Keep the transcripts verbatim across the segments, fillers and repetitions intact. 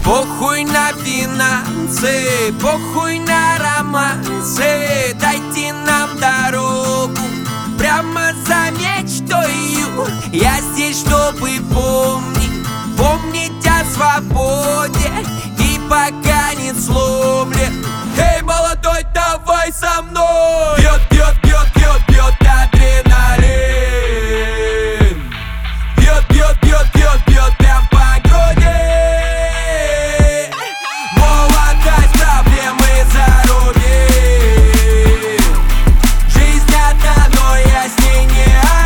Похуй на финансы, похуй на романсы, дайте нам дорогу прямо за мечтою. Я здесь, чтобы помнить, помнить о свободе и пока не сломлен. Эй, молодой, давай со мной! Бьет, бьет, бьет, бьет, бьет адреналин. Бьет, бьет, бьет, бьет, бьет прям по груди. Молодость, проблемы заруби. Жизнь одна, но я с ней не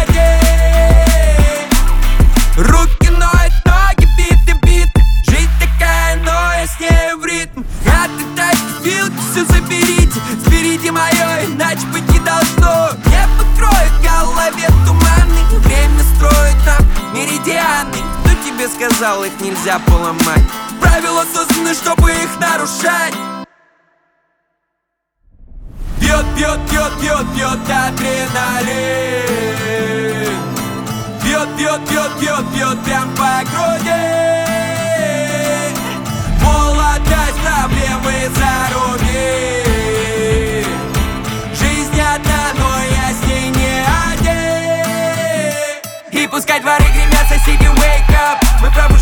один. Руки ноют, ноги биты, биты. Жизнь такая, но я с ней в ритм. А ты тачки, вилки, все заберите. Сберите мое, иначе быть не должно. Не покроет в голове туманы. Время строит нам меридианы. Кто тебе сказал, их нельзя поломать? Правила созданы, чтобы их нарушать. Бьет, бьет, бьет, бьет, бьет адреналин. Бьет, бьет, бьет, бьет, бьет прям по груди. Молодость, проблемы заруби. Жизнь одна, но я с ней не один. И пускай дворы гремят, соседи wake up. Мы пробуем